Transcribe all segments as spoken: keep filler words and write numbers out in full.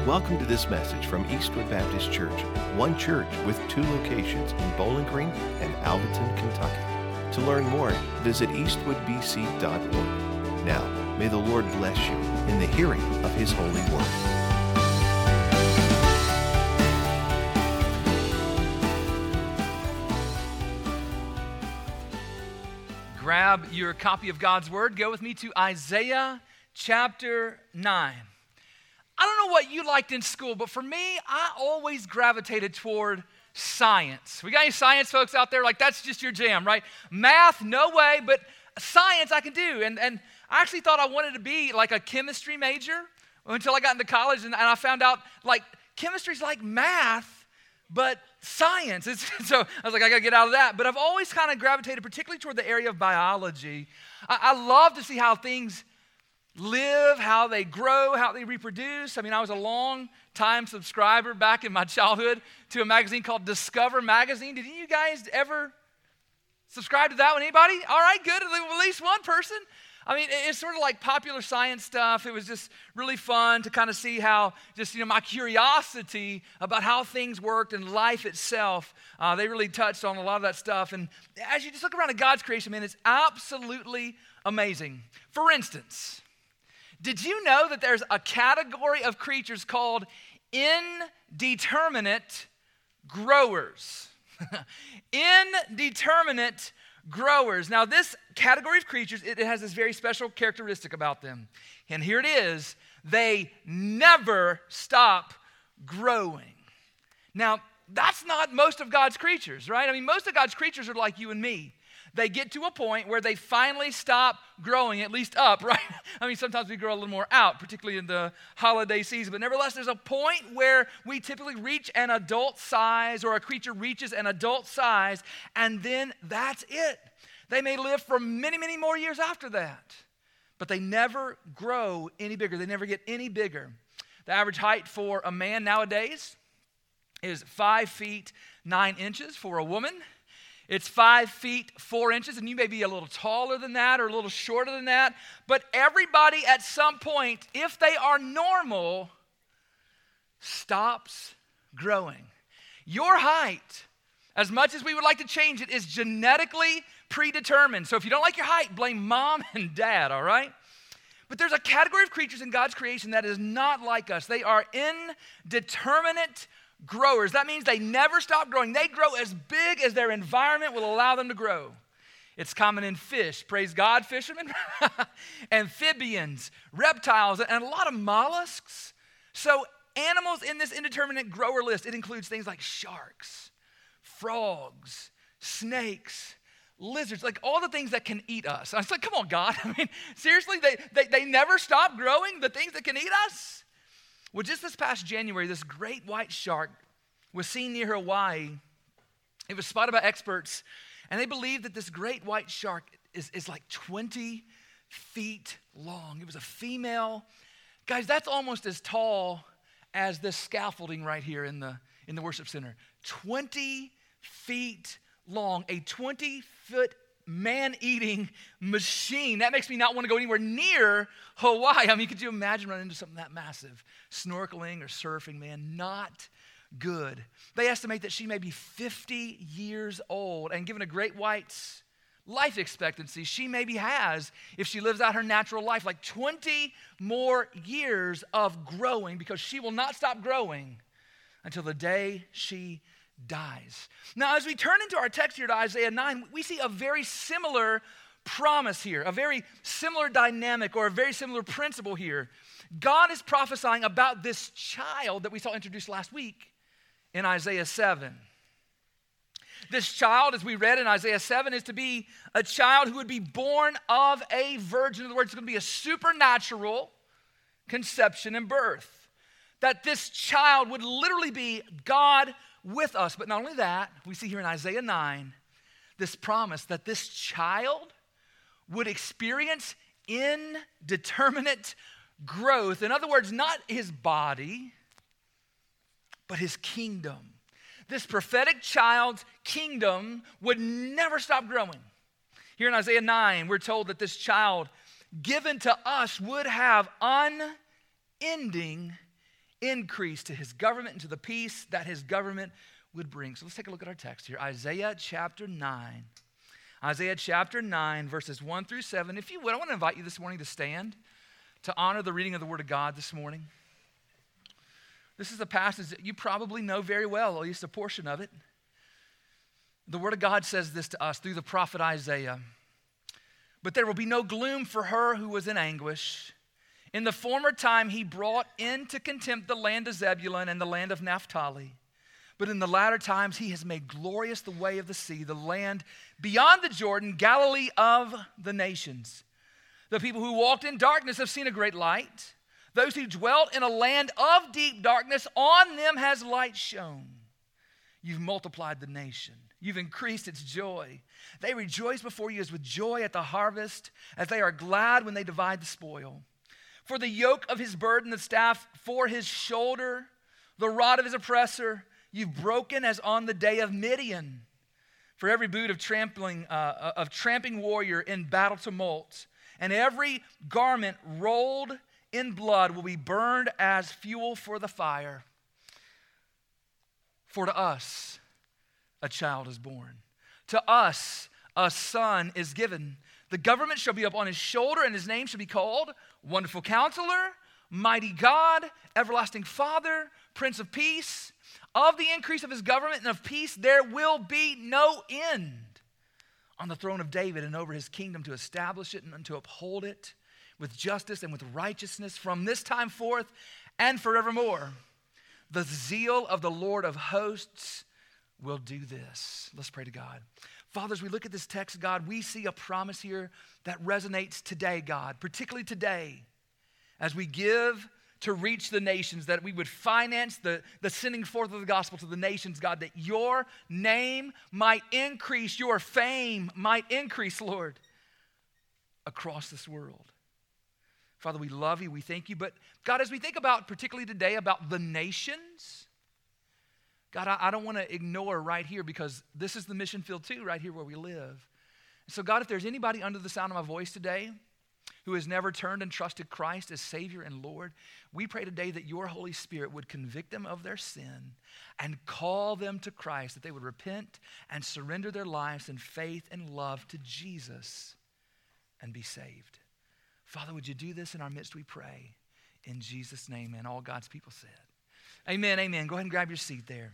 Welcome to this message from Eastwood Baptist Church, one church with two locations in Bowling Green and Alvaton, Kentucky. To learn more, visit eastwood b c dot org. Now, may the Lord bless you in the hearing of His holy word. Grab your copy of God's Word. Go with me to Isaiah chapter nine. I don't know what you liked in school, but for me, I always gravitated toward science. We got any science folks out there? Like, that's just your jam, right? Math, no way, but science I can do. And, and I actually thought I wanted to be like a chemistry major until I got into college, and, and I found out, like, chemistry's like math, but science. It's, so I was like, I gotta get out of that. But I've always kind of gravitated particularly toward the area of biology. I, I love to see how things live, how they grow, how they reproduce. I mean, I was a long time subscriber back in my childhood to a magazine called Discover Magazine. Did you guys ever subscribe to that one? Anybody? All right, good. At least one person. I mean, it's sort of like popular science stuff. It was just really fun to kind of see how just, you know, my curiosity about how things worked and life itself, uh, they really touched on a lot of that stuff. And as you just look around at God's creation, man, it's absolutely amazing. For instance, did you know that there's a category of creatures called indeterminate growers? Indeterminate growers. Now, this category of creatures, it has this very special characteristic about them. And here it is. They never stop growing. Now, that's not most of God's creatures, right? I mean, most of God's creatures are like you and me. They get to a point where they finally stop growing, at least up, right? I mean, sometimes we grow a little more out, particularly in the holiday season. But nevertheless, there's a point where we typically reach an adult size, or a creature reaches an adult size, and then that's it. They may live for many, many more years after that, but they never grow any bigger. They never get any bigger. The average height for a man nowadays is five feet nine inches. For a woman, it's five feet four inches, and you may be a little taller than that or a little shorter than that. But everybody at some point, if they are normal, stops growing. Your height, as much as we would like to change it, is genetically predetermined. So if you don't like your height, blame mom and dad, all right? But there's a category of creatures in God's creation that is not like us. They are indeterminate growers. That means they never stop growing. They grow as big as their environment will allow them to grow. It's common in fish, praise God, fishermen, amphibians, reptiles, and a lot of mollusks. So animals in this indeterminate grower list, it includes things like sharks, frogs, snakes, lizards, like all the things that can eat us. I was like, come on, God. I mean, seriously, they, they, they never stop growing, the things that can eat us? Well, just this past January, this great white shark was seen near Hawaii. It was spotted by experts, and they believe that this great white shark is, is like twenty feet long. It was a female. Guys, that's almost as tall as this scaffolding right here in the, in the worship center. twenty feet long, a twenty-foot man-eating machine. That makes me not want to go anywhere near Hawaii. I mean, could you imagine running into something that massive? Snorkeling or surfing, man, not good. They estimate that she may be fifty years old, and given a great white's life expectancy, she maybe has, if she lives out her natural life, like twenty more years of growing, because she will not stop growing until the day she dies. Now, as we turn into our text here to Isaiah nine, we see a very similar promise here, a very similar dynamic, or a very similar principle here. God is prophesying about this child that we saw introduced last week in Isaiah seven. This child, as we read in Isaiah seven, is to be a child who would be born of a virgin. In other words, it's going to be a supernatural conception and birth. That this child would literally be God with us. But not only that, we see here in Isaiah nine, this promise that this child would experience indeterminate growth. In other words, not his body, but his kingdom. This prophetic child's kingdom would never stop growing. Here in Isaiah nine, we're told that this child given to us would have unending increase to his government and to the peace that his government would bring. So let's take a look at our text here. Isaiah chapter nine. Isaiah chapter nine, verses one through seven. If you would, I want to invite you this morning to stand to honor the reading of the Word of God this morning. This is a passage that you probably know very well, at least a portion of it. The Word of God says this to us through the prophet Isaiah. But there will be no gloom for her who was in anguish. In the former time he brought into contempt the land of Zebulun and the land of Naphtali. But in the latter times he has made glorious the way of the sea, the land beyond the Jordan, Galilee of the nations. The people who walked in darkness have seen a great light. Those who dwelt in a land of deep darkness, on them has light shone. You've multiplied the nation. You've increased its joy. They rejoice before you as with joy at the harvest, as they are glad when they divide the spoil. For the yoke of his burden, the staff for his shoulder, the rod of his oppressor, you've broken as on the day of Midian. For every boot of trampling, uh, of tramping warrior in battle tumult, and every garment rolled in blood will be burned as fuel for the fire. For to us a child is born. To us a son is given. The government shall be upon his shoulder, and his name shall be called Wonderful Counselor, Mighty God, Everlasting Father, Prince of Peace. Of the increase of his government and of peace there will be no end on the throne of David and over his kingdom, to establish it and to uphold it with justice and with righteousness from this time forth and forevermore. The zeal of the Lord of hosts will do this. Let's pray to God. Father, as we look at this text, God, we see a promise here that resonates today, God, particularly today, as we give to reach the nations, that we would finance the, the sending forth of the gospel to the nations, God, that your name might increase, your fame might increase, Lord, across this world. Father, we love you, we thank you, but God, as we think about, particularly today, about the nations, God, I, I don't want to ignore right here, because this is the mission field too, right here where we live. So God, if there's anybody under the sound of my voice today who has never turned and trusted Christ as Savior and Lord, we pray today that your Holy Spirit would convict them of their sin and call them to Christ, that they would repent and surrender their lives in faith and love to Jesus and be saved. Father, would you do this in our midst, we pray. In Jesus' name, and all God's people said. Amen, amen. Go ahead and grab your seat there.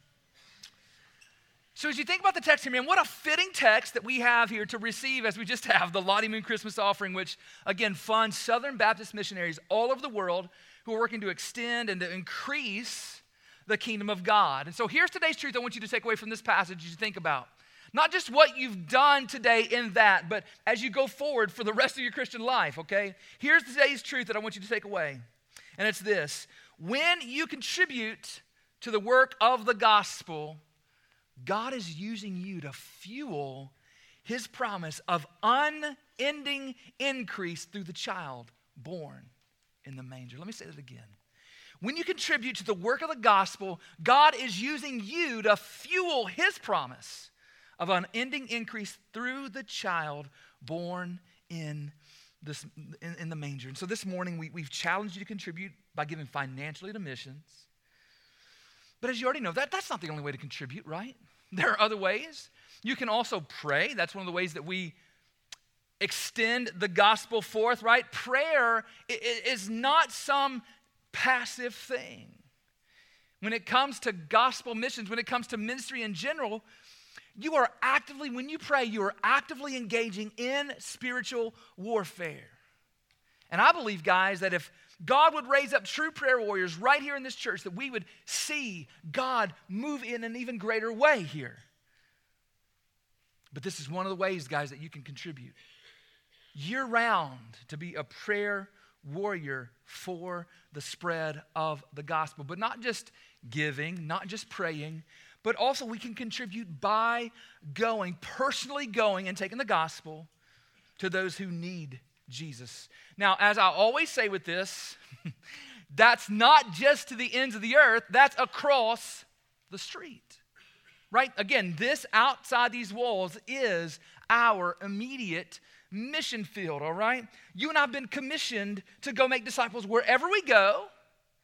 So as you think about the text here, man, what a fitting text that we have here to receive as we just have the Lottie Moon Christmas offering, which, again, funds Southern Baptist missionaries all over the world who are working to extend and to increase the kingdom of God. And so here's today's truth I want you to take away from this passage as you think about. Not just what you've done today in that, but as you go forward for the rest of your Christian life, okay? Here's today's truth that I want you to take away, and it's this. When you contribute to the work of the gospel, God is using you to fuel his promise of unending increase through the child born in the manger. Let me say that again. When you contribute to the work of the gospel, God is using you to fuel his promise of unending increase through the child born in this in, in the manger. And so this morning we, we've challenged you to contribute by giving financially to missions. But as you already know, that, that's not the only way to contribute, right? There are other ways. You can also pray. That's one of the ways that we extend the gospel forth, right? Prayer is not some passive thing. When it comes to gospel missions, when it comes to ministry in general, you are actively, when you pray, you are actively engaging in spiritual warfare. And I believe, guys, that if God would raise up true prayer warriors right here in this church, that we would see God move in an even greater way here. But this is one of the ways, guys, that you can contribute year-round to be a prayer warrior for the spread of the gospel. But not just giving, not just praying, but also we can contribute by going, personally going and taking the gospel to those who need Jesus. Now, as I always say with this, that's not just to the ends of the earth, that's across the street, right? Again, this outside these walls is our immediate mission field, all right? You and I have been commissioned to go make disciples wherever we go.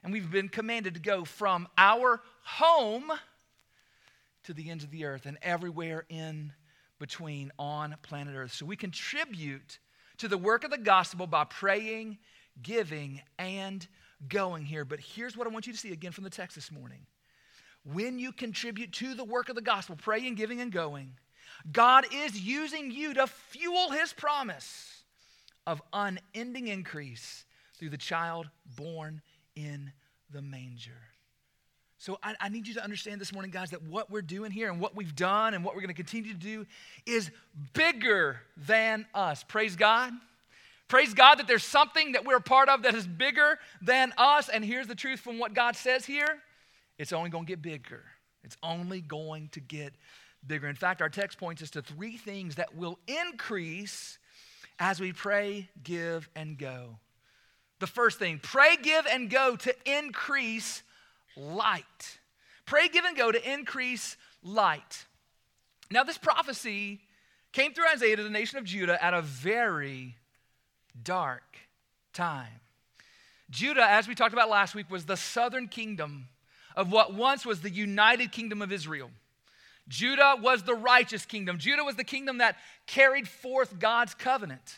And we've been commanded to go from our home to the ends of the earth and everywhere in between on planet Earth. So we contribute to the work of the gospel by praying, giving, and going here. But here's what I want you to see again from the text this morning. When you contribute to the work of the gospel, praying, giving, and going, God is using you to fuel his promise of unending increase through the child born in the manger. So I, I need you to understand this morning, guys, that what we're doing here and what we've done and what we're going to continue to do is bigger than us. Praise God. Praise God that there's something that we're a part of that is bigger than us. And here's the truth from what God says here. It's only going to get bigger. It's only going to get bigger. In fact, our text points us to three things that will increase as we pray, give, and go. The first thing, pray, give, and go to increase light. Pray, give, and go to increase light. Now, this prophecy came through Isaiah to the nation of Judah at a very dark time. Judah, as we talked about last week, was the southern kingdom of what once was the united kingdom of Israel. Judah was the righteous kingdom. Judah was the kingdom that carried forth God's covenant.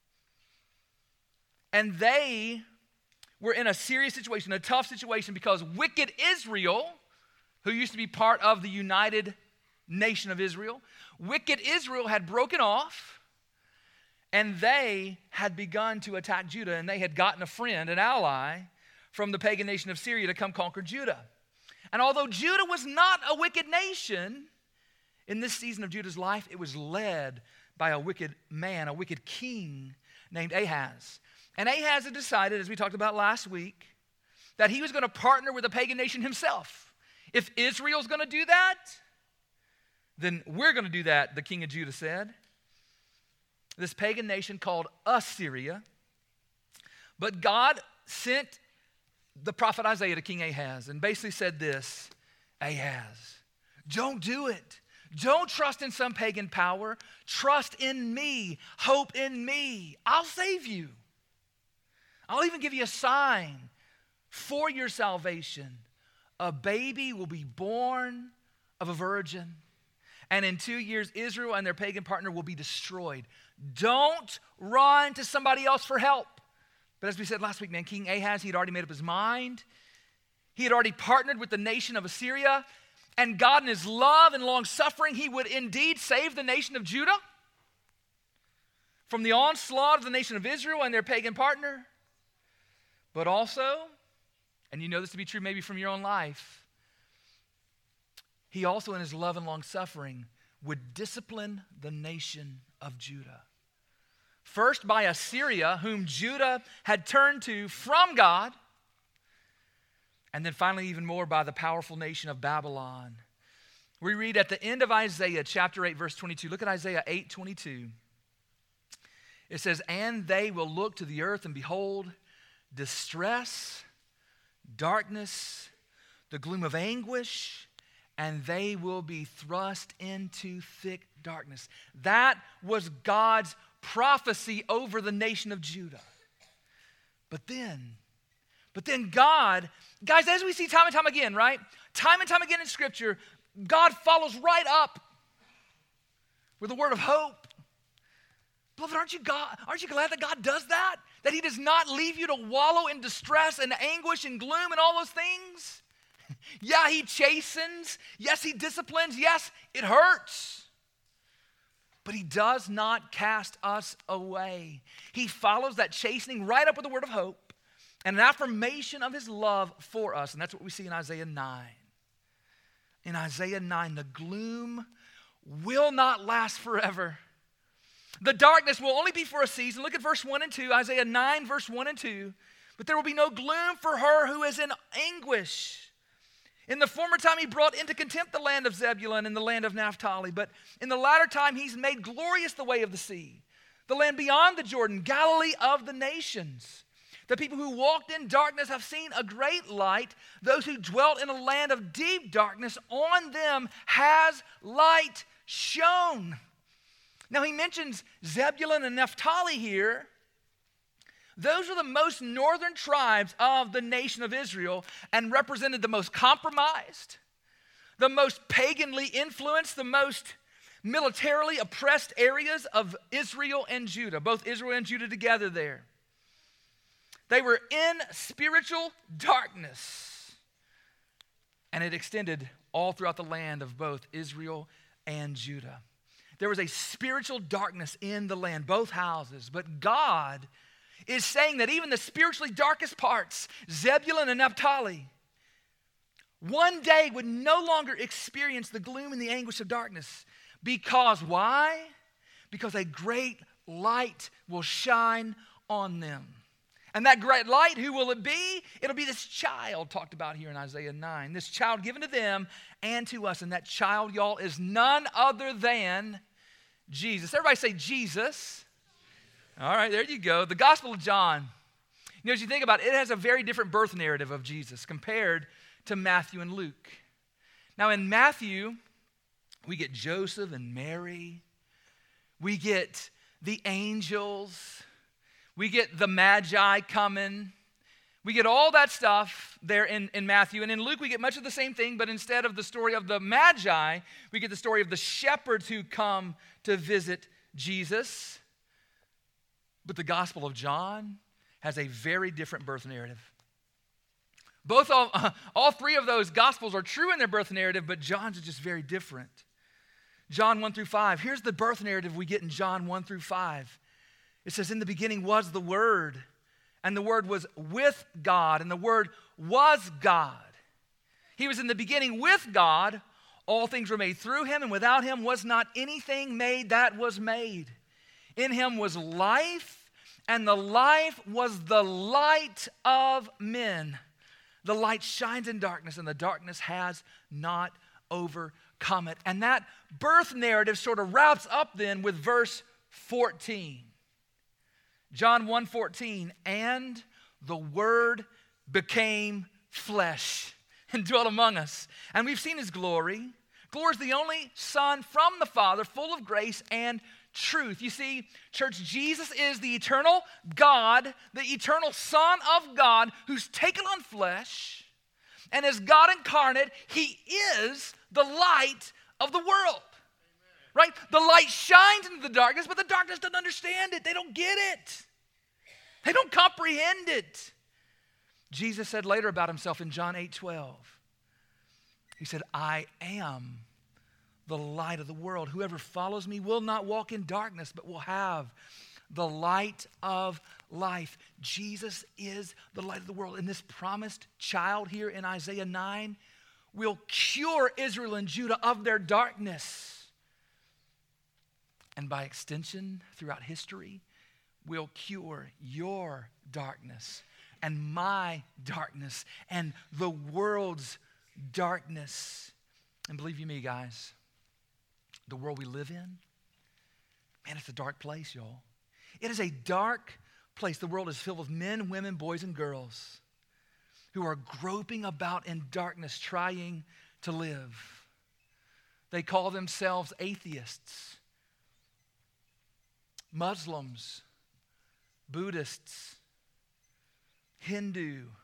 And they were in a serious situation, a tough situation, because wicked Israel, who used to be part of the united nation of Israel, wicked Israel had broken off, and they had begun to attack Judah, and they had gotten a friend, an ally, from the pagan nation of Syria to come conquer Judah. And although Judah was not a wicked nation, in this season of Judah's life, it was led by a wicked man, a wicked king named Ahaz. And Ahaz had decided, as we talked about last week, that he was going to partner with a pagan nation himself. If Israel's going to do that, then we're going to do that, the king of Judah said. This pagan nation called Assyria. But God sent the prophet Isaiah to King Ahaz and basically said this, Ahaz, don't do it. Don't trust in some pagan power. Trust in me. Hope in me. I'll save you. I'll even give you a sign for your salvation. A baby will be born of a virgin. And in two years, Israel and their pagan partner will be destroyed. Don't run to somebody else for help. But as we said last week, man, King Ahaz, he had already made up his mind. He had already partnered with the nation of Assyria. And God in his love and long suffering, he would indeed save the nation of Judah from the onslaught of the nation of Israel and their pagan partner. But also, and you know this to be true maybe from your own life, he also in his love and long suffering would discipline the nation of Judah. First by Assyria, whom Judah had turned to from God, and then finally even more by the powerful nation of Babylon. We read at the end of Isaiah chapter eight, verse twenty-two. Look at Isaiah eight twenty-two. It says, and they will look to the earth and behold distress, darkness, the gloom of anguish, and they will be thrust into thick darkness. That was God's prophecy over the nation of Judah. But then, but then God, guys, as we see time and time again, right? Time and time again in Scripture, God follows right up with a word of hope. Beloved, aren't you, God, aren't you glad that God does that? That he does not leave you to wallow in distress and anguish and gloom and all those things? Yeah, he chastens. Yes, he disciplines. Yes, it hurts. But he does not cast us away. He follows that chastening right up with a word of hope and an affirmation of his love for us. And that's what we see in Isaiah nine. In Isaiah nine, the gloom will not last forever. The darkness will only be for a season. Look at verse one and two, Isaiah nine, verse one and two. But there will be no gloom for her who is in anguish. In the former time he brought into contempt the land of Zebulun and the land of Naphtali. But in the latter time he's made glorious the way of the sea, the land beyond the Jordan, Galilee of the nations. The people who walked in darkness have seen a great light. Those who dwelt in a land of deep darkness, on them has light shone. Now he mentions Zebulun and Naphtali here, Those were the most northern tribes of the nation of Israel and represented the most compromised, the most paganly influenced, the most militarily oppressed areas of Israel and Judah, both Israel and Judah together there. They were in spiritual darkness, and it extended all throughout the land of both Israel and Judah. There was a spiritual darkness in the land, both houses, but God is saying that even the spiritually darkest parts, Zebulun and Naphtali, one day would no longer experience the gloom and the anguish of darkness. Because why? Because a great light will shine on them. And that great light, who will it be? It'll be this child talked about here in Isaiah nine. This child given to them and to us. And that child, y'all, is none other than Jesus. Everybody say Jesus. All right, there you go. The Gospel of John. You know, as you think about it, it has a very different birth narrative of Jesus compared to Matthew and Luke. Now, in Matthew, we get Joseph and Mary. We get the angels. We get the Magi coming. We get all that stuff there in, in Matthew. And in Luke, we get much of the same thing, but instead of the story of the Magi, we get the story of the shepherds who come to visit Jesus. But the Gospel of John has a very different birth narrative. Both all, uh, all three of those Gospels are true in their birth narrative, but John's is just very different. John one through five. Here's the birth narrative we get in John one through five. It says, in the beginning was the Word, and the Word was with God, and the Word was God. He was in the beginning with God. All things were made through him, and without him was not anything made that was made. In him was life, and the life was the light of men. The light shines in darkness, and the darkness has not overcome it. And that birth narrative sort of wraps up then with verse fourteen. John one fourteen, and the Word became flesh and dwelt among us. And we've seen his glory. Glory is the only Son from the Father, full of grace and truth. You see, church, Jesus is the eternal God, the eternal Son of God, who's taken on flesh, and as God incarnate, he is the light of the world. Amen. Right? The light shines into the darkness, but the darkness doesn't understand it. They don't get it. They don't comprehend it. Jesus said later about himself in John eight twelve, he said, I am the light of the world. Whoever follows me will not walk in darkness, but will have the light of life. Jesus is the light of the world. And this promised child here in Isaiah nine will cure Israel and Judah of their darkness. And by extension, throughout history, will cure your darkness and my darkness and the world's darkness. And believe you me, guys, the world we live in, man, it's a dark place, y'all. It is a dark place. The world is filled with men, women, boys, and girls who are groping about in darkness, trying to live. They call themselves atheists, Muslims, Buddhists, Hindu,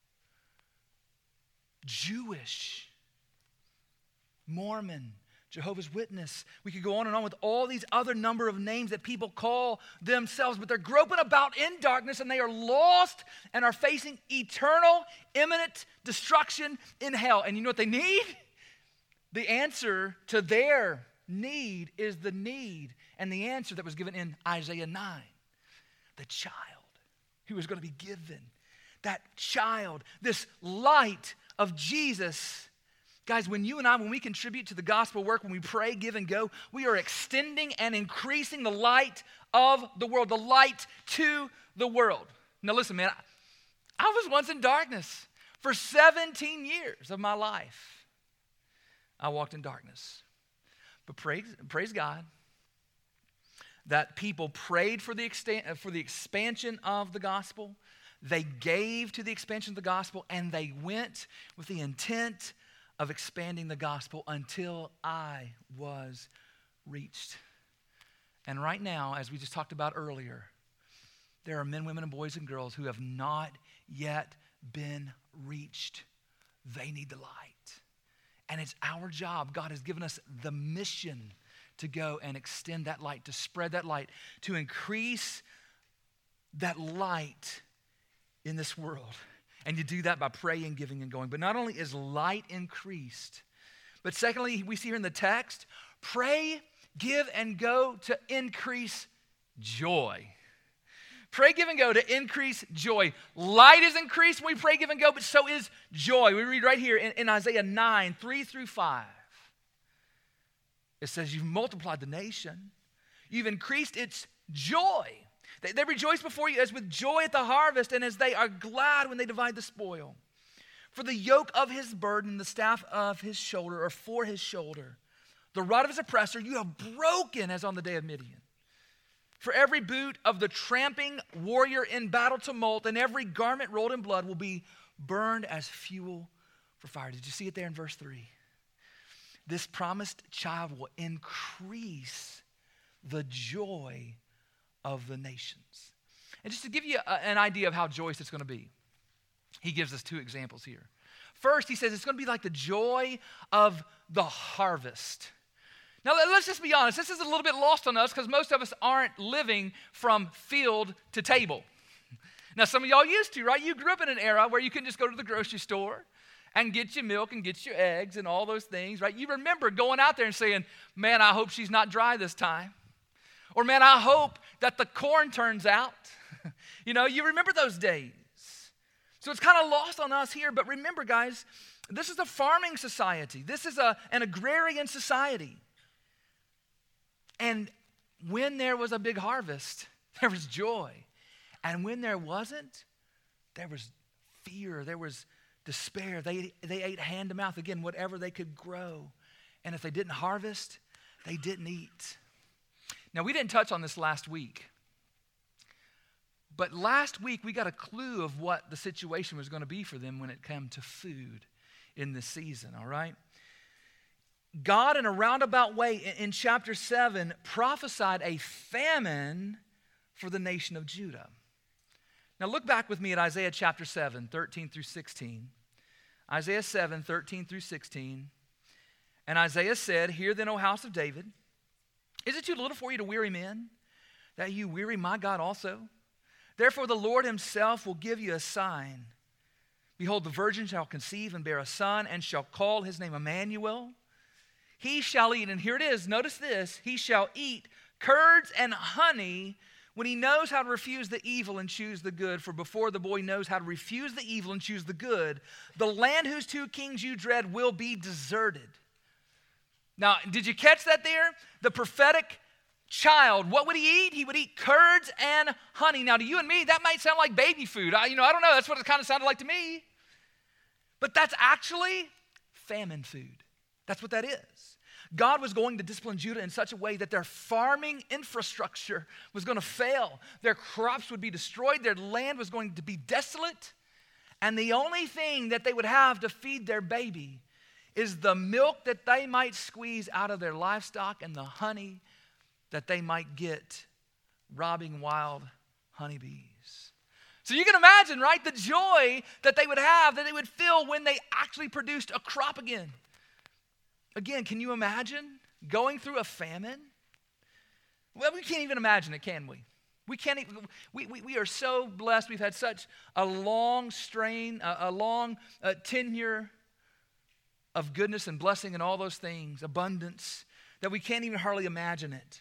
Jewish, Mormon, Jehovah's Witness. We could go on and on with all these other number of names that people call themselves, but they're groping about in darkness and they are lost and are facing eternal, imminent destruction in hell. And you know what they need? The answer to their need is the need and the answer that was given in Isaiah nine. The child who was going to be given. That child, this light of Jesus. Guys, when you and I, when we contribute to the gospel work, when we pray, give, and go, we are extending and increasing the light of the world, the light to the world. Now listen, man, I, I was once in darkness for seventeen years of my life. I walked in darkness. But praise, praise God that people prayed for the, extent, for the expansion of the gospel. They gave to the expansion of the gospel, and they went with the intent of expanding the gospel until I was reached. And right now, as we just talked about earlier, there are men, women, and boys and girls who have not yet been reached. They need the light. And it's our job. God has given us the mission to go and extend that light, to spread that light, to increase that light in this world. And you do that by praying, giving, and going. But not only is light increased, but secondly, we see here in the text, pray, give, and go to increase joy. Pray, give, and go to increase joy. Light is increased when we pray, give, and go, but so is joy. We read right here in, in Isaiah nine, three through five. It says, you've multiplied the nation. You've increased its joy. They, they rejoice before you as with joy at the harvest and as they are glad when they divide the spoil. For the yoke of his burden, the staff of his shoulder, or for his shoulder, the rod of his oppressor, you have broken as on the day of Midian. For every boot of the tramping warrior in battle tumult and every garment rolled in blood will be burned as fuel for fire. Did you see it there in verse three? This promised child will increase the joy of the nations. And just to give you a, an idea of how joyous it's going to be, he gives us two examples here. First, he says it's going to be like the joy of the harvest. Now, let's just be honest. This is a little bit lost on us because most of us aren't living from field to table. Now, some of y'all used to, right? You grew up in an era where you couldn't just go to the grocery store and get your milk and get your eggs and all those things, right? You remember going out there and saying, man, I hope she's not dry this time. Or, man, I hope that the corn turns out. You know, you remember those days. So it's kind of lost on us here. But remember, guys, this is a farming society. This is a, an agrarian society. And when there was a big harvest, there was joy. And when there wasn't, there was fear. There was despair. They, they ate hand to mouth, again, whatever they could grow. And if they didn't harvest, they didn't eat. Now, we didn't touch on this last week. But last week, we got a clue of what the situation was going to be for them when it came to food in this season, all right? God, in a roundabout way, in, in chapter seven, prophesied a famine for the nation of Judah. Now, look back with me at Isaiah chapter seven, thirteen through sixteen. Isaiah seven, thirteen through sixteen. And Isaiah said, hear then, O house of David, is it too little for you to weary men, that you weary my God also? Therefore the Lord himself will give you a sign. Behold, the virgin shall conceive and bear a son, and shall call his name Emmanuel. He shall eat, and here it is, notice this, he shall eat curds and honey when he knows how to refuse the evil and choose the good. For before the boy knows how to refuse the evil and choose the good, the land whose two kings you dread will be deserted. Now, did you catch that there? The prophetic child, what would he eat? He would eat curds and honey. Now, to you and me, that might sound like baby food. I, you know, I don't know. That's what it kind of sounded like to me. But that's actually famine food. That's what that is. God was going to discipline Judah in such a way that their farming infrastructure was going to fail. Their crops would be destroyed. Their land was going to be desolate. And the only thing that they would have to feed their baby is the milk that they might squeeze out of their livestock and the honey that they might get robbing wild honeybees. So you can imagine, right, the joy that they would have, that they would feel when they actually produced a crop again. Again, can you imagine going through a famine? Well, we can't even imagine it, can we? We can't even, we, we, we are so blessed. We've had such a long strain, a, a long uh, tenure of goodness and blessing and all those things, abundance, that we can't even hardly imagine it.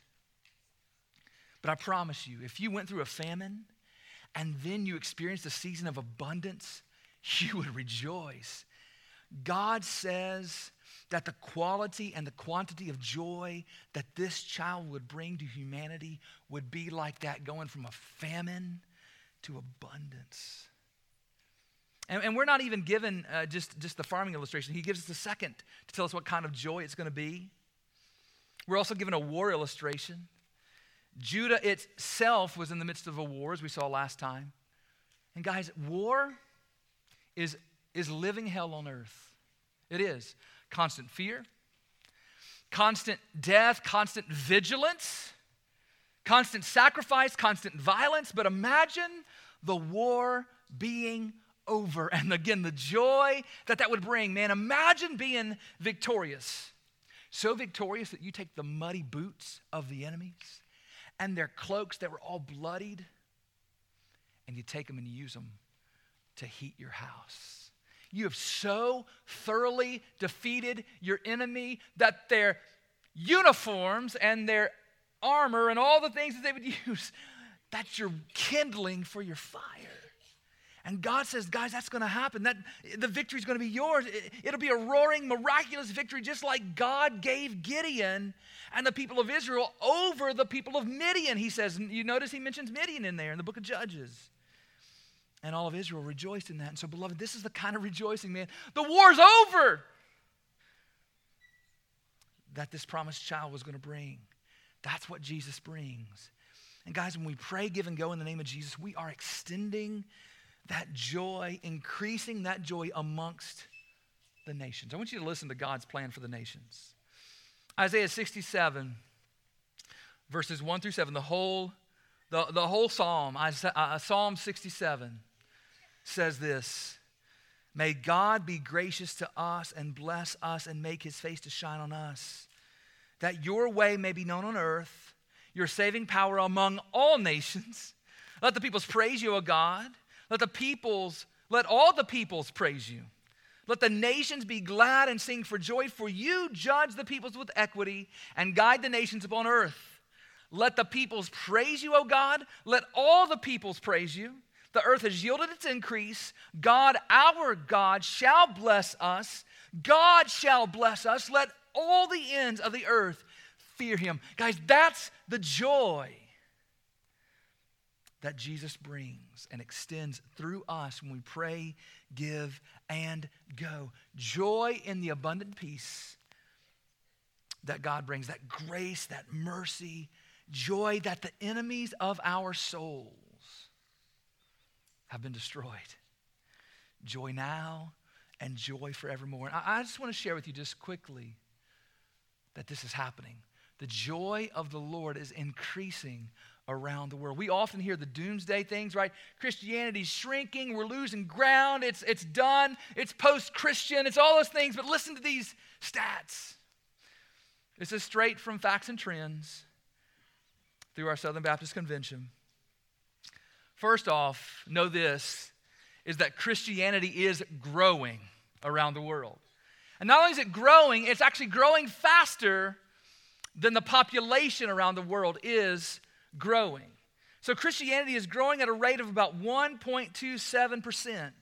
But I promise you, if you went through a famine and then you experienced a season of abundance, you would rejoice. God says that the quality and the quantity of joy that this child would bring to humanity would be like that, going from a famine to abundance. And, and we're not even given uh, just, just the farming illustration. He gives us a second to tell us what kind of joy it's going to be. We're also given a war illustration. Judah itself was in the midst of a war, as we saw last time. And guys, war is, is living hell on earth. It is. Constant fear, constant death, constant vigilance. constant sacrifice, constant violence, but imagine the war being over. And again, the joy that that would bring, man, imagine being victorious. So victorious that you take the muddy boots of the enemies and their cloaks that were all bloodied, and you take them and you use them to heat your house. You have so thoroughly defeated your enemy that their uniforms and their armor and all the things that they would use, that's your kindling for your fire. And God says, guys, that's going to happen. That the victory is going to be yours. It, it'll be a roaring, miraculous victory, just like God gave Gideon and the people of Israel over the people of Midian. He says, you notice he mentions Midian in there in the book of Judges. And all of Israel rejoiced in that. And so, beloved, this is the kind of rejoicing, man. The war's over that this promised child was going to bring. That's what Jesus brings. And guys, when we pray, give, and go in the name of Jesus, we are extending that joy, increasing that joy amongst the nations. I want you to listen to God's plan for the nations. Isaiah sixty-seven, verses one through seven, the whole, the, the whole psalm, uh, Psalm sixty-seven, says this: may God be gracious to us and bless us and make his face to shine on us, that your way may be known on earth, your saving power among all nations. Let the peoples praise you, O God. Let the peoples, let all the peoples praise you. Let the nations be glad and sing for joy, for you judge the peoples with equity and guide the nations upon earth. Let the peoples praise you, O God. Let all the peoples praise you. The earth has yielded its increase. God, our God, shall bless us. God shall bless us. Let all the ends of the earth fear him. Guys, that's the joy that Jesus brings and extends through us when we pray, give, and go. Joy in the abundant peace that God brings, that grace, that mercy, joy that the enemies of our souls have been destroyed. Joy now and joy forevermore. And I, I just want to share with you just quickly that this is happening. The joy of the Lord is increasing around the world. We often hear the doomsday things, right? Christianity's shrinking, we're losing ground, it's, it's done, it's post-Christian, it's all those things, but listen to these stats. This is straight from Facts and Trends through our Southern Baptist Convention. First off, know this, is that Christianity is growing around the world. And not only is it growing, it's actually growing faster than the population around the world is growing. So Christianity is growing at a rate of about one point two seven percent.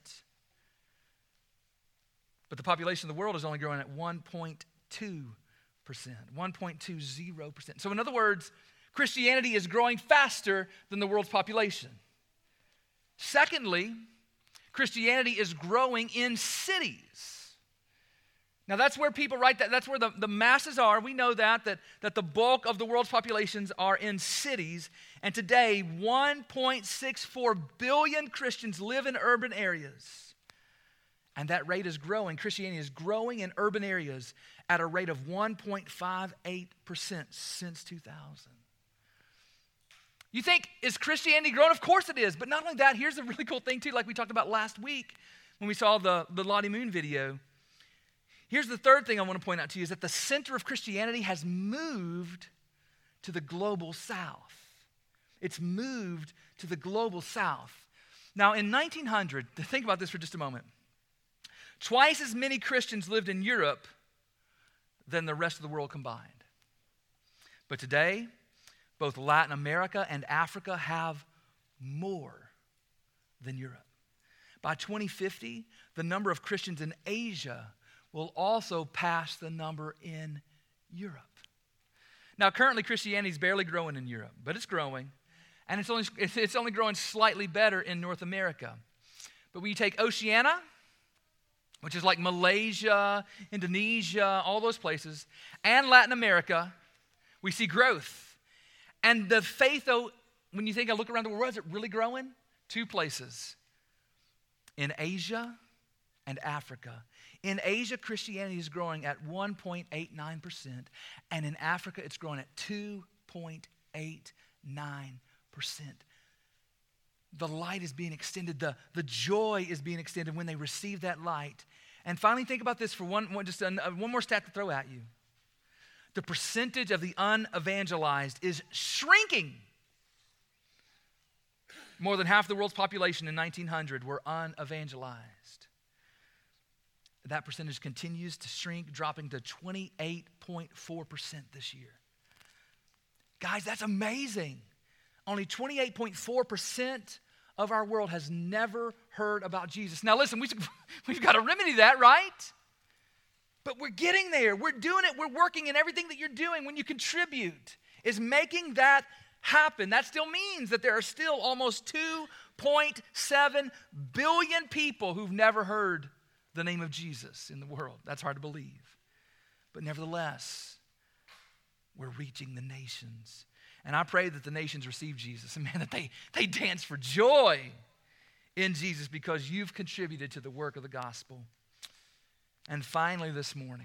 But the population of the world is only growing at one point two percent, one point two zero percent. So in other words, Christianity is growing faster than the world's population. Secondly, Christianity is growing in cities. Now that's where people, right, that, that's where the, the masses are. We know that, that, that the bulk of the world's populations are in cities. And today, one point six four billion Christians live in urban areas. And that rate is growing. Christianity is growing in urban areas at a rate of one point five eight percent since two thousand. You think, is Christianity growing? Of course it is. But not only that, here's a really cool thing too, like we talked about last week when we saw the, the Lottie Moon video. Here's the third thing I want to point out to you is that the center of Christianity has moved to the global south. It's moved to the global south. Now in nineteen hundred, think about this for just a moment. Twice as many Christians lived in Europe than the rest of the world combined. But today, both Latin America and Africa have more than Europe. By twenty fifty, the number of Christians in Asia will also pass the number in Europe. Now, currently, Christianity is barely growing in Europe, but it's growing, and it's only, it's only growing slightly better in North America. But when you take Oceania, which is like Malaysia, Indonesia, all those places, and Latin America, we see growth. And the faith, though, when you think I look around the world, is it really growing? Two places, in Asia and Africa. In Asia, Christianity is growing at one point eight nine percent, and in Africa, it's growing at two point eight, nine percent. The light is being extended. The, the joy is being extended when they receive that light. And finally, think about this for one, one just an, uh, one more stat to throw at you. The percentage of the unevangelized is shrinking. More than half the world's population in nineteen hundred were unevangelized. That percentage continues to shrink, dropping to twenty-eight point four percent this year. Guys, that's amazing. Only twenty-eight point four percent of our world has never heard about Jesus. Now listen, we, we've got to remedy that, right? But we're getting there. We're doing it. We're working in everything that you're doing when you contribute is making that happen. That still means that there are still almost two point seven billion people who've never heard the name of Jesus in the world. That's hard to believe. But nevertheless, we're reaching the nations. And I pray that the nations receive Jesus. And man, that they, they dance for joy in Jesus because you've contributed to the work of the gospel. And finally this morning,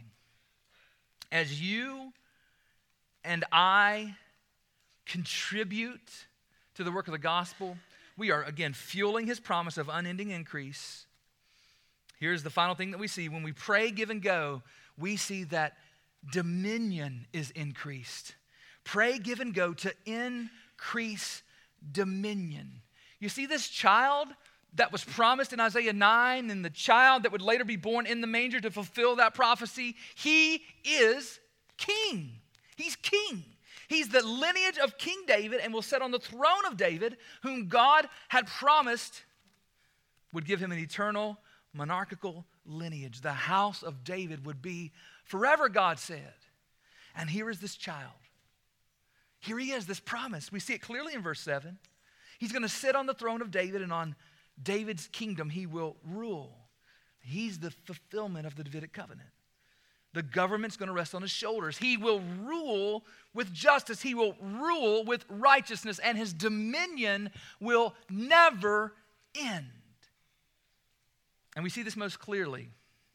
as you and I contribute to the work of the gospel, we are again fueling his promise of unending increase. Here's the final thing that we see. When we pray, give, and go, we see that dominion is increased. Pray, give, and go to increase dominion. You see this child that was promised in Isaiah nine and the child that would later be born in the manger to fulfill that prophecy, he is king. He's king. He's the lineage of King David and will sit on the throne of David, whom God had promised would give him an eternal monarchical lineage. The house of David would be forever, God said. And here is this child. Here he is, this promise. We see it clearly in verse seven. He's going to sit on the throne of David, and on David's kingdom he will rule. He's the fulfillment of the Davidic covenant. The government's going to rest on his shoulders. He will rule with justice. He will rule with righteousness, and his dominion will never end. And we see this most clearly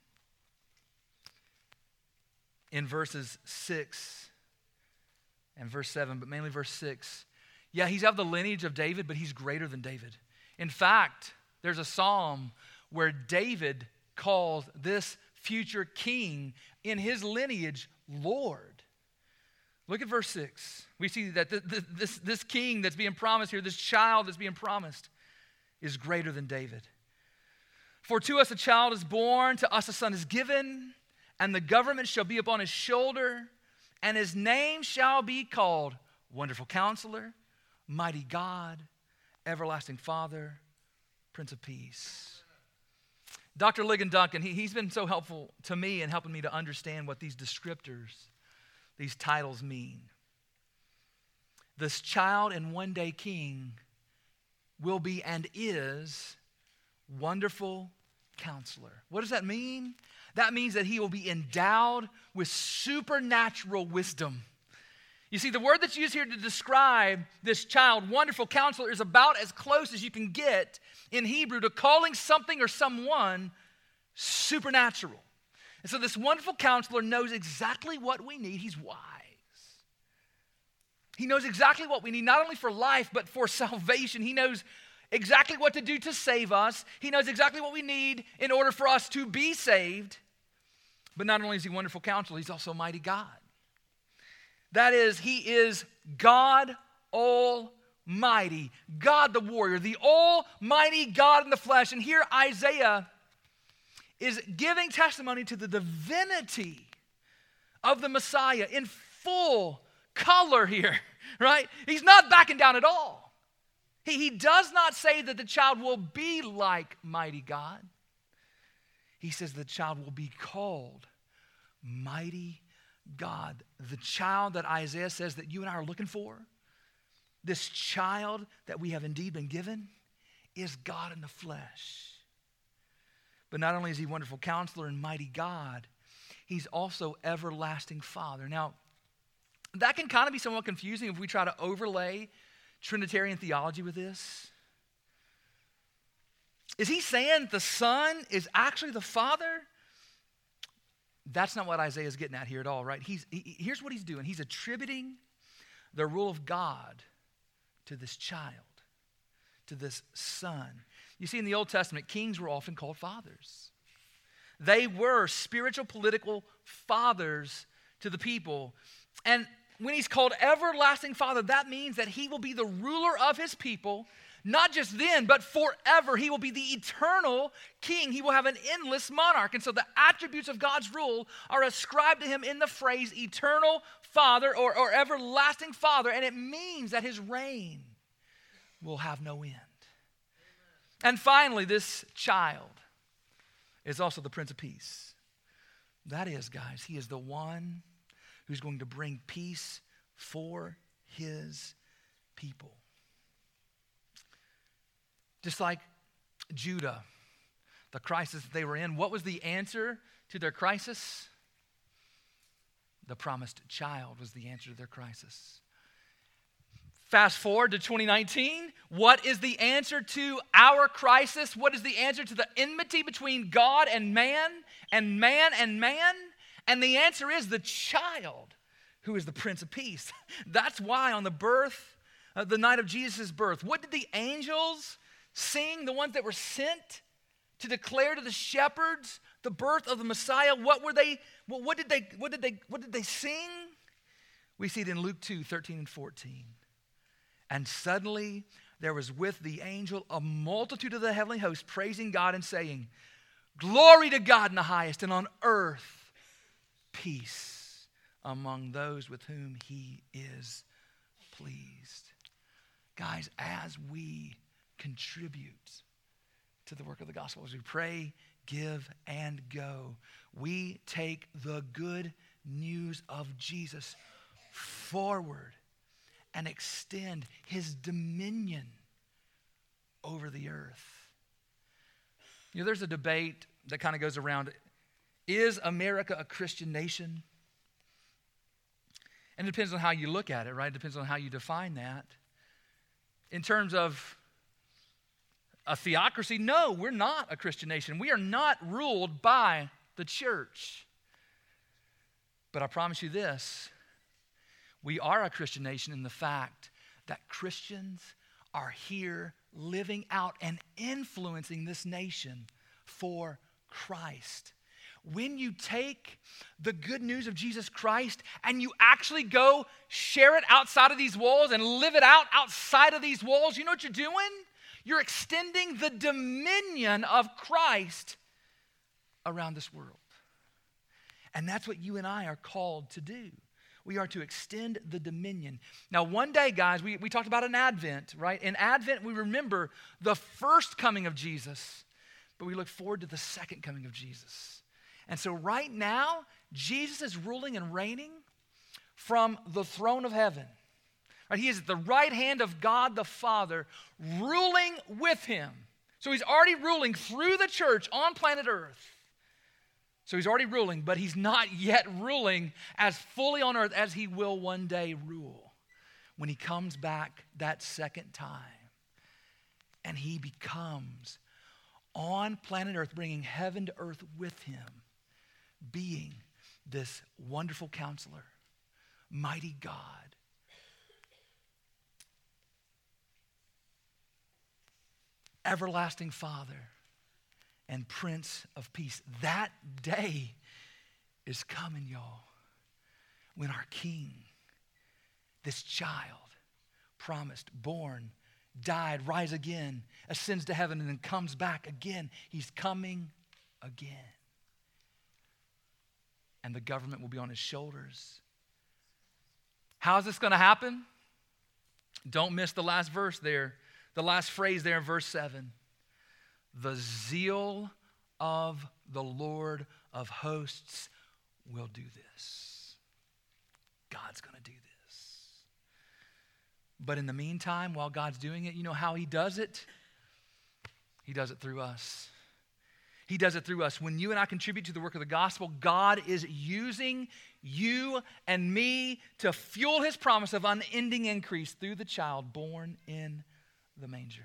in verses six and verse seven, but mainly verse six. Yeah, he's of the lineage of David, but he's greater than David. In fact, there's a psalm where David calls this future king in his lineage Lord. Look at verse six. We see that th- th- this, this king that's being promised here, this child that's being promised, is greater than David. For to us a child is born, to us a son is given, and the government shall be upon his shoulder, and his name shall be called Wonderful Counselor, Mighty God, Everlasting Father, Prince of Peace. Doctor Ligon Duncan, he, he's been so helpful to me in helping me to understand what these descriptors, these titles mean. This child and one day king will be and is Wonderful Counselor. What does that mean? That means that he will be endowed with supernatural wisdom. You see, the word that's used here to describe this child, Wonderful Counselor, is about as close as you can get in Hebrew to calling something or someone supernatural. And so this Wonderful Counselor knows exactly what we need. He's wise. He knows exactly what we need, not only for life, but for salvation. He knows exactly what to do to save us. He knows exactly what we need in order for us to be saved. But not only is he Wonderful Counselor, he's also Mighty God. That is, he is God Almighty, God the warrior, the Almighty God in the flesh. And here Isaiah is giving testimony to the divinity of the Messiah in full color here, right? He's not backing down at all. He, he does not say that the child will be like Mighty God. He says the child will be called Mighty God. The child that Isaiah says that you and I are looking for, this child that we have indeed been given, is God in the flesh. But not only is he Wonderful Counselor and Mighty God, he's also Everlasting Father. Now, that can kind of be somewhat confusing if we try to overlay Trinitarian theology with this. Is he saying the Son is actually the Father? That's not what Isaiah is getting at here at all, right? He's, he, here's what he's doing. He's attributing the rule of God to this child, to this son. You see, in the Old Testament, kings were often called fathers. They were spiritual, political fathers to the people. And when he's called everlasting Father, that means that he will be the ruler of his people, not just then, but forever. He will be the eternal king. He will have an endless monarch. And so the attributes of God's rule are ascribed to him in the phrase eternal Father or, or everlasting Father. And it means that his reign will have no end. And finally, this child is also the Prince of Peace. That is, guys, he is the one who's going to bring peace for his people. Just like Judah, the crisis that they were in, what was the answer to their crisis? The promised child was the answer to their crisis. Fast forward to twenty nineteen, what is the answer to our crisis? What is the answer to the enmity between God and man, and man and man? And the answer is the child who is the Prince of Peace. That's why on the birth, uh, the night of Jesus' birth, what did the angels sing, the ones that were sent to declare to the shepherds the birth of the Messiah? What were they, what, what did they, what did they, what did they sing? We see it in Luke two, thirteen and fourteen. And suddenly there was with the angel a multitude of the heavenly host praising God and saying, "Glory to God in the highest, and on earth peace among those with whom he is pleased." Guys, as we contribute to the work of the gospel, as we pray, give, and go, we take the good news of Jesus forward and extend his dominion over the earth. You know, there's a debate that kind of goes around, is America a Christian nation? And it depends on how you look at it, right? It depends on how you define that. In terms of a theocracy, no, we're not a Christian nation. We are not ruled by the church. But I promise you this, we are a Christian nation in the fact that Christians are here living out and influencing this nation for Christ. When you take the good news of Jesus Christ and you actually go share it outside of these walls and live it out outside of these walls, you know what you're doing? You're extending the dominion of Christ around this world. And that's what you and I are called to do. We are to extend the dominion. Now, one day, guys, we, we talked about an Advent, right? In Advent, we remember the first coming of Jesus, but we look forward to the second coming of Jesus. And so right now, Jesus is ruling and reigning from the throne of heaven. Right? He is at the right hand of God the Father, ruling with him. So he's already ruling through the church on planet Earth. So he's already ruling, but he's not yet ruling as fully on earth as he will one day rule when he comes back that second time. And he becomes on planet earth, bringing heaven to earth with him, being this wonderful counselor, mighty God, everlasting Father, and Prince of Peace. That day is coming, y'all, when our King, this child, promised, born, died, rise again, ascends to heaven, and then comes back again. He's coming again. And the government will be on his shoulders. How is this going to happen? Don't miss the last verse there, the last phrase there in verse seven. The zeal of the Lord of hosts will do this. God's going to do this. But in the meantime, while God's doing it, you know how he does it? He does it through us. He does it through us. When you and I contribute to the work of the gospel, God is using you and me to fuel his promise of unending increase through the child born in the manger.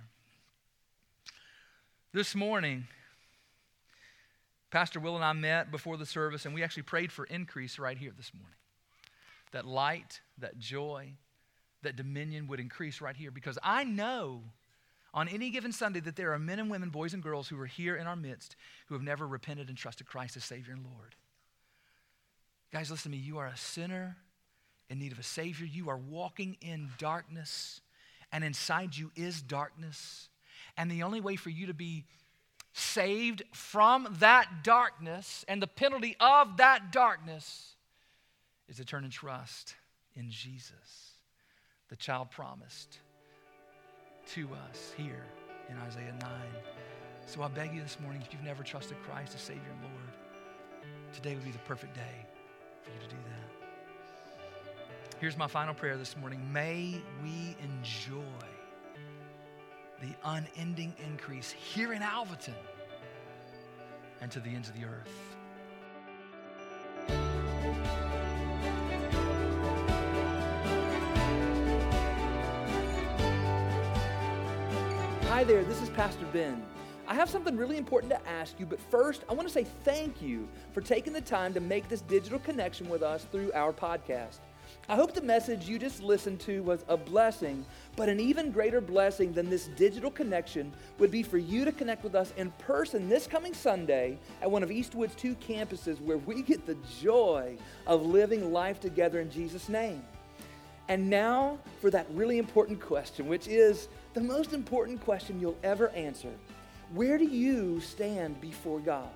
This morning, Pastor Will and I met before the service, and we actually prayed for increase right here this morning. That light, that joy, that dominion would increase right here, because I know on any given Sunday that there are men and women, boys and girls who are here in our midst who have never repented and trusted Christ as Savior and Lord. Guys, listen to me. You are a sinner in need of a Savior. You are walking in darkness, and inside you is darkness. And the only way for you to be saved from that darkness and the penalty of that darkness is to turn and trust in Jesus, the child promised to us here in Isaiah nine. So I beg you this morning, if you've never trusted Christ as Savior and Lord, today would be the perfect day for you to do that. Here's my final prayer this morning. May we enjoy the unending increase here in Alvaton and to the ends of the earth. Hi there, this is Pastor Ben. I have something really important to ask you, but first, I want to say thank you for taking the time to make this digital connection with us through our podcast. I hope the message you just listened to was a blessing, but an even greater blessing than this digital connection would be for you to connect with us in person this coming Sunday at one of Eastwood's two campuses, where we get the joy of living life together in Jesus' name. And now for that really important question, which is the most important question you'll ever answer. Where do you stand before God?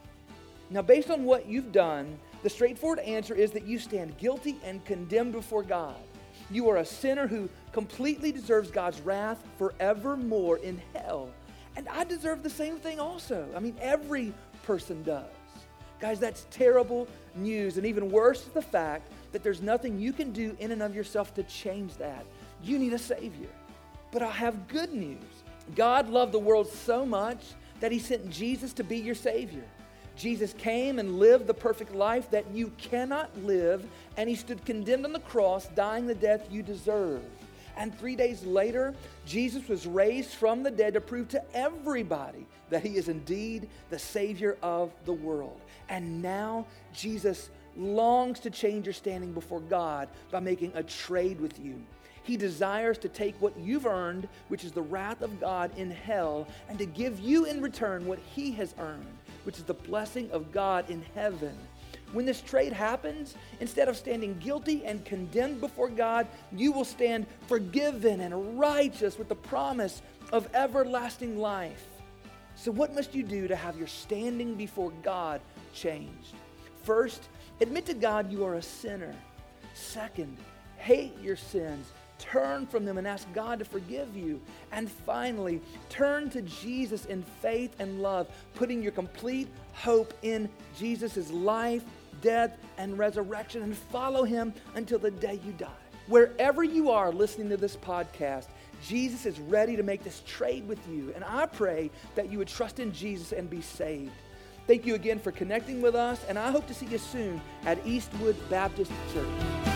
Now, based on what you've done, the straightforward answer is that you stand guilty and condemned before God. You are a sinner who completely deserves God's wrath forevermore in hell. And I deserve the same thing also. I mean, every person does. Guys, that's terrible news. And even worse is the fact that there's nothing you can do in and of yourself to change that. You need a Savior. But I have good news. God loved the world so much that He sent Jesus to be your Savior. Jesus came and lived the perfect life that you cannot live, and He stood condemned on the cross, dying the death you deserve. And three days later, Jesus was raised from the dead to prove to everybody that He is indeed the Savior of the world. And now Jesus longs to change your standing before God by making a trade with you. He desires to take what you've earned, which is the wrath of God in hell, and to give you in return what He has earned, which is the blessing of God in heaven. When this trade happens, instead of standing guilty and condemned before God, you will stand forgiven and righteous with the promise of everlasting life. So what must you do to have your standing before God changed? First, admit to God you are a sinner. Second, hate your sins. Turn from them and ask God to forgive you. And finally, turn to Jesus in faith and love, putting your complete hope in Jesus' life, death, and resurrection, and follow Him until the day you die. Wherever you are listening to this podcast, Jesus is ready to make this trade with you. And I pray that you would trust in Jesus and be saved. Thank you again for connecting with us, and I hope to see you soon at Eastwood Baptist Church.